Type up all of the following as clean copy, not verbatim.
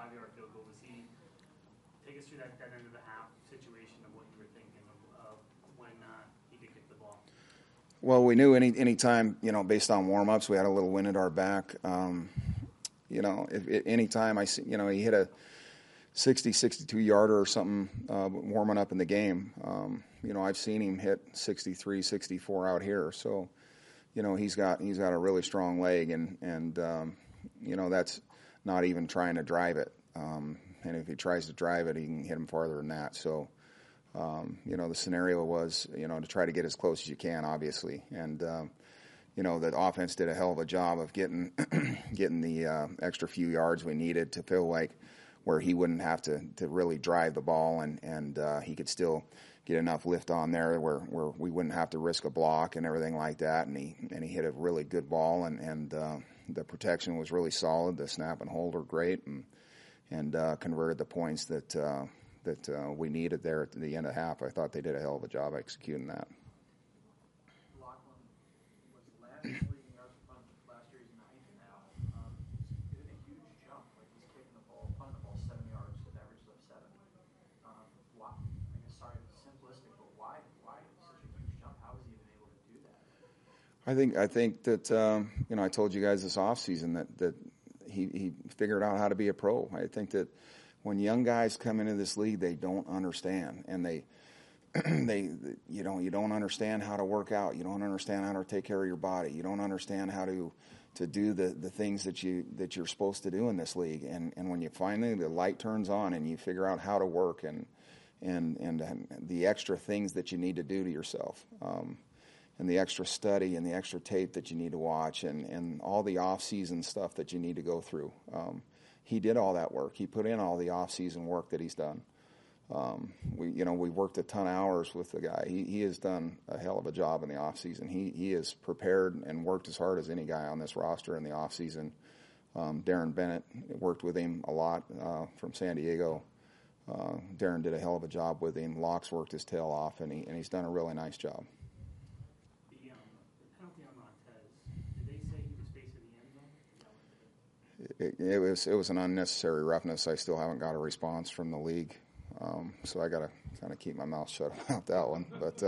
5-yard field goal. Was he take us through that end of the half situation of what you were thinking of when he could get the ball? Well, we knew any time, based on warm-ups, we had a little wind at our back. Any time I see, he hit a 62-yarder or something warming up in the game. I've seen him hit 63, 64 out here. So, he's got a really strong leg, and that's not even trying to drive it. And if he tries to drive it, he can hit him farther than that. So, the scenario was, to try to get as close as you can, obviously. And, the offense did a hell of a job of getting the extra few yards we needed to feel like where he wouldn't have to really drive the ball, and he could still get enough lift on there where we wouldn't have to risk a block and everything like that. And he hit a really good ball, and the protection was really solid. The snap and hold were great, and converted the points that we needed there at the end of half. I thought they did a hell of a job executing that. Lachlan was last leading yards from last year's ninth now. He's doing a huge jump. Like he's kicking the ball, punting the ball 7 yards with average of 7. Why? I guess sorry, it's simplistic, but why such a huge jump? How is he even able to do that? I think that I told you guys this offseason that he figured out how to be a pro. I think that when young guys come into this league, they don't understand, and you don't understand how to work out. You don't understand how to take care of your body. You don't understand how to do the things that you're supposed to do in this league. And when you finally the light turns on and you figure out how to work and the extra things that you need to do to yourself, and the extra study and the extra tape that you need to watch and all the off-season stuff that you need to go through. He did all that work. He put in all the off-season work that he's done. We worked a ton of hours with the guy. He has done a hell of a job in the off-season. He is prepared and worked as hard as any guy on this roster in the off-season. Darren Bennett worked with him a lot from San Diego. Darren did a hell of a job with him. Locks worked his tail off, and he's done a really nice job. The penalty on Montez, did they say he was facing the end zone? It was an unnecessary roughness. I still haven't got a response from the league, so I got to kind of keep my mouth shut about that one. But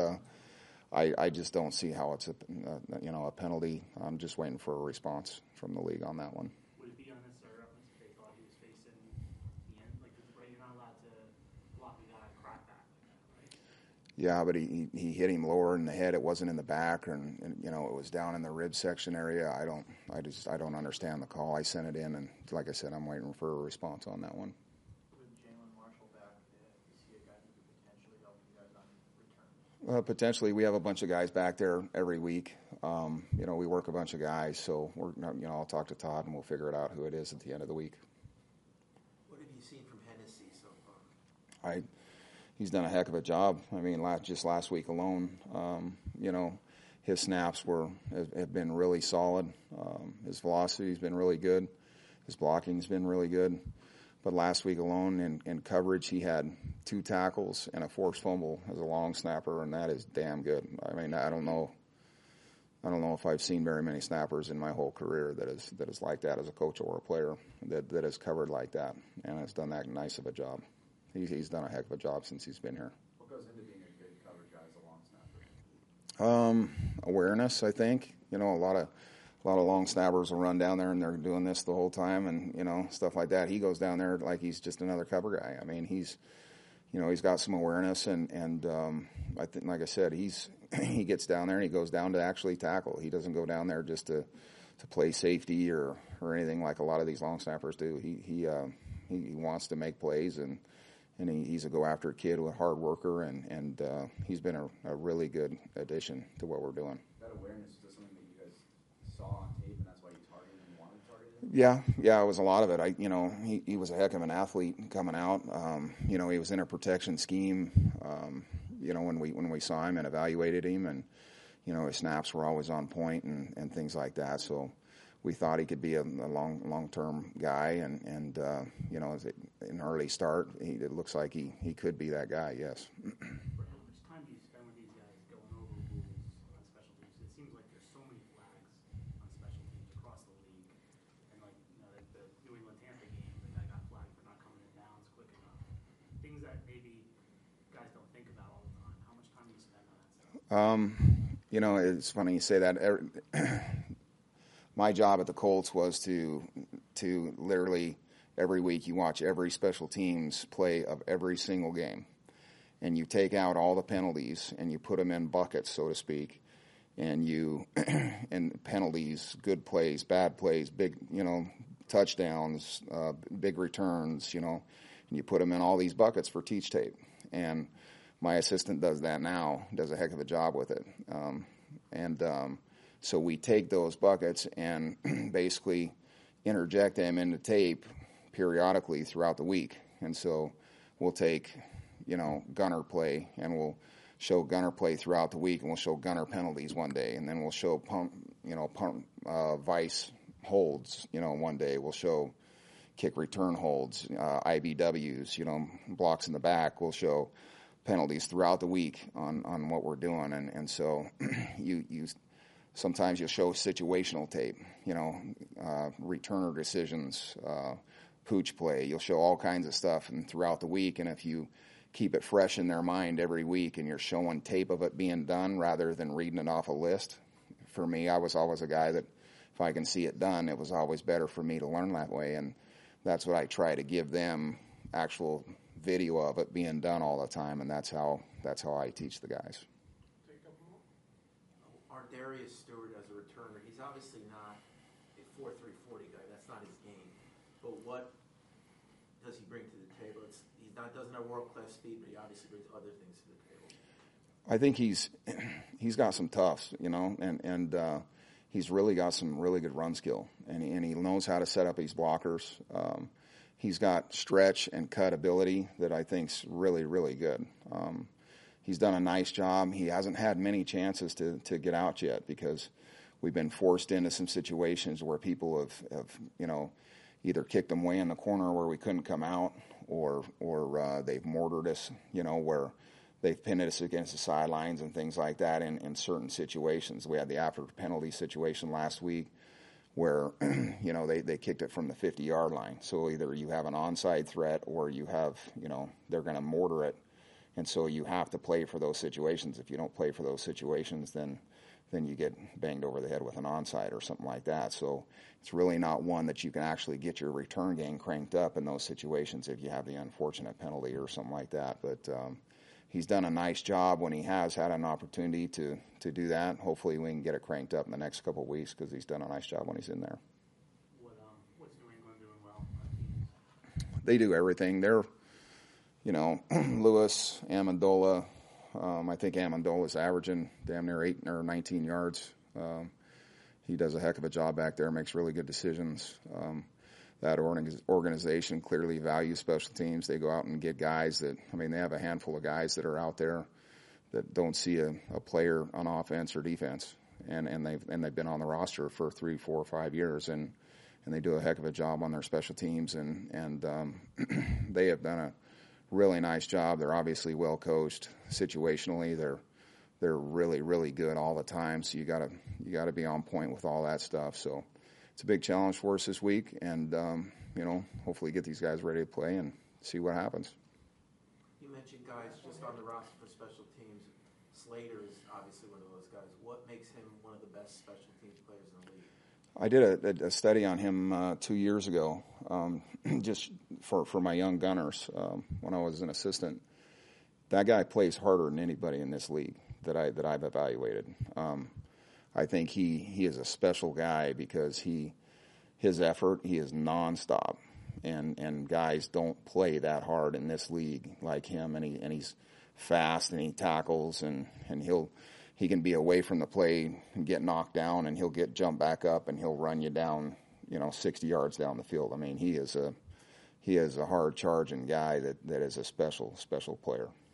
I just don't see how it's a penalty. I'm just waiting for a response from the league on that one. Would it be unnecessary roughness if they thought he was facing the end? Like, you're not allowed to block a guy crack back like that, right? Yeah, but he hit him lower in the head. It wasn't in the back, and it was down in the rib section area. I don't understand the call. I sent it in, and like I said, I'm waiting for a response on that one. With Jalen Marshall back, is he a guy who could potentially help you guys on return? Potentially, we have a bunch of guys back there every week. We work a bunch of guys, so I'll talk to Todd and we'll figure it out who it is at the end of the week. What have you seen from Hennessy so far? He's done a heck of a job. I mean, just last week alone, his snaps have been really solid. His velocity's been really good. His blocking's been really good. But last week alone in coverage, he had 2 tackles and a forced fumble as a long snapper, and that is damn good. I mean, I don't know if I've seen very many snappers in my whole career that is like that as a coach or a player that has covered like that and has done that nice of a job. He's done a heck of a job since he's been here. What goes into being a good coverage guy as a long snapper? Awareness, I think. A lot of long snappers will run down there and they're doing this the whole time and stuff like that. He goes down there like he's just another cover guy. I mean, he's got some awareness and I think, like I said, he gets down there and he goes down to actually tackle. He doesn't go down there just to play safety or anything like a lot of these long snappers do. He wants to make plays and he's a go-after kid, a hard worker, and he's been a really good addition to what we're doing. That awareness, is that something that you guys saw on tape, and that's why you targeted him and wanted to target him? Yeah, it was a lot of it. He was a heck of an athlete coming out. He was in a protection scheme. When we saw him and evaluated him, and his snaps were always on point and things like that. So we thought he could be a long-term guy, and as an early start, it looks like he could be that guy. Yes. How much time do you spend with these guys going over rules on special teams? It seems like there's so many flags on special teams across the league, and the New England Tampa game, the guy got flagged for not You know, it's funny you say that. My job at the Colts was to literally every week you watch every special teams play of every single game, and you take out all the penalties and you put them in buckets, so to speak, and you and penalties, good plays, bad plays, big, you know, touchdowns, big returns, you know, and you put them in all these buckets for teach tape. And my assistant does that now, does a heck of a job with it. So we take those buckets and basically interject them into tape periodically throughout the week. And so we'll take, you know, gunner play, and we'll show gunner play throughout the week, and we'll show gunner penalties one day, and then we'll show vice holds, you know, one day. We'll show kick return holds, IBWs, you know, blocks in the back. We'll show penalties throughout the week on what we're doing, and so you sometimes you'll show situational tape, you know, returner decisions, pooch play. You'll show all kinds of stuff and throughout the week, and if you keep it fresh in their mind every week and you're showing tape of it being done rather than reading it off a list. For me, I was always a guy that if I can see it done, it was always better for me to learn that way, and that's what I try to give them, actual video of it being done all the time, and that's how I teach the guys. Darius Stewart as a returner, he's obviously not a 4.3 40 guy. That's not his game. But what does he bring to the table? Doesn't have world-class speed, but he obviously brings other things to the table. I think he's got some toughs, you know, and he's really got some really good run skill, and he knows how to set up his blockers. He's got stretch and cut ability that I think's really, really good. He's done a nice job. He hasn't had many chances to get out yet because we've been forced into some situations where people have you know, either kicked him way in the corner where we couldn't come out, or they've mortared us, you know, where they've pinned us against the sidelines and things like that in certain situations. We had the after penalty situation last week where, you know, they kicked it from the 50-yard line. So either you have an onside threat or you have, you know, they're going to mortar it. And so you have to play for those situations. If you don't play for those situations, then you get banged over the head with an onside or something like that. So it's really not one that you can actually get your return game cranked up in those situations if you have the unfortunate penalty or something like that. But he's done a nice job when he has had an opportunity to do that. Hopefully we can get it cranked up in the next couple of weeks because he's done a nice job when he's in there. What's New England doing well? They do everything. They're, you know, Lewis, Amendola. I think Amendola's averaging damn near 8 or 19 yards. He does a heck of a job back there, makes really good decisions. That organization clearly values special teams. They go out and get guys that, I mean, they have a handful of guys that are out there that don't see a player on offense or defense. And they've been on the roster for 3, 4, 5 years, and they do a heck of a job on their special teams, and they have done a really nice job. They're obviously well coached situationally. They're really, really good all the time. So you gotta be on point with all that stuff. So it's a big challenge for us this week, and you know, hopefully get these guys ready to play and see what happens. You mentioned guys just on the roster for special teams. Slater is obviously one of those guys. What makes him one of the best special teams players in the league? I did a study on him 2 years ago, just for my young gunners when I was an assistant. That guy plays harder than anybody in this league that I've evaluated. I think he is a special guy because his effort, he is nonstop, and guys don't play that hard in this league like him, and he's fast and he tackles and he can be away from the play and get knocked down, and he'll get jumped back up and he'll run you down, 60 yards down the field. I mean, he is a hard charging guy that is a special player.